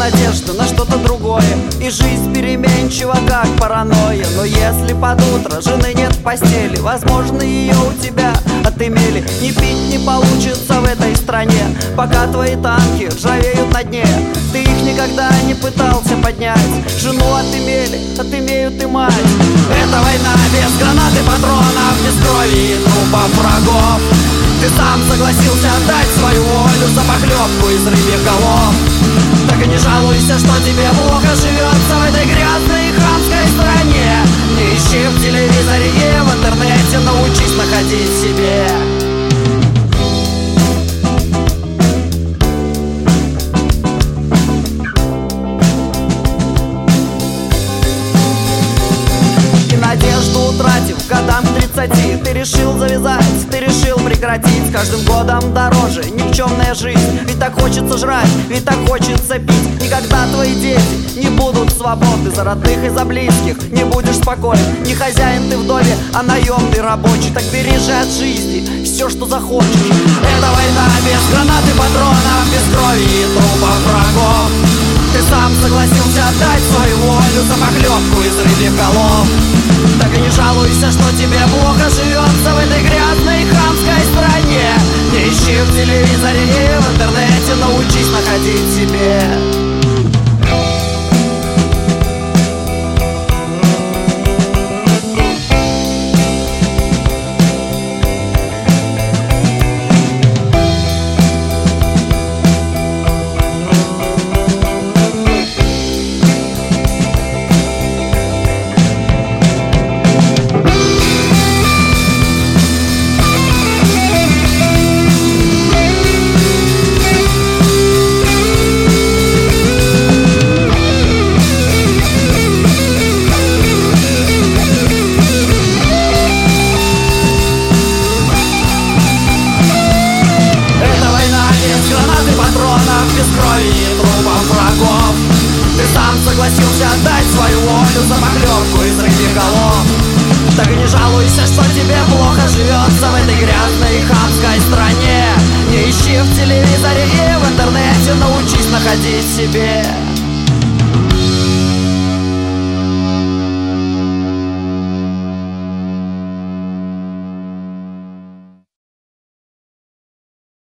надежда на что-то другое, и жизнь переменчива, как паранойя. Но если под утро жены нет в постели, возможно, ее у тебя отымели. Не пить не получится в этой стране, пока твои танки ржавеют на дне. Ты их никогда не пытался поднять, жену отымели, отымеют и мать. Это война без гранат и патронов, без крови и трупов врагов. Ты сам согласился отдать свою волю за похлебку из рыбьих голов. Так и не жалуйся, что тебе плохо живется в этой грязной и хамской стране. Не ищи в телевизоре и в интернете, научись находить себе. Надежду утратив к годам к 30, ты решил завязать, ты решил прекратить. С каждым годом дороже никчемная жизнь, ведь так хочется жрать, ведь так хочется пить. Никогда твои дети не будут свободны, за родных и за близких не будешь спокоен. Не хозяин ты в доме, а наемный рабочий. Так бери же от жизни все, что захочешь. Это война без гранат и патронов, без крови и трупов врагов. Ты сам согласился отдать свою волю за похлебку из рыбьих голов. Так и не жалуйся, что тебе плохо живется в этой грязной хамской стране. Не ищи в телевизоре и в интернете, научись находить себе. Ты сам согласился отдать свою волю за похлебку из рыбьих голов. Так и не жалуйся, что тебе плохо живется в этой грязной и хамской стране. Не ищи в телевизоре и в интернете, научись находить себе.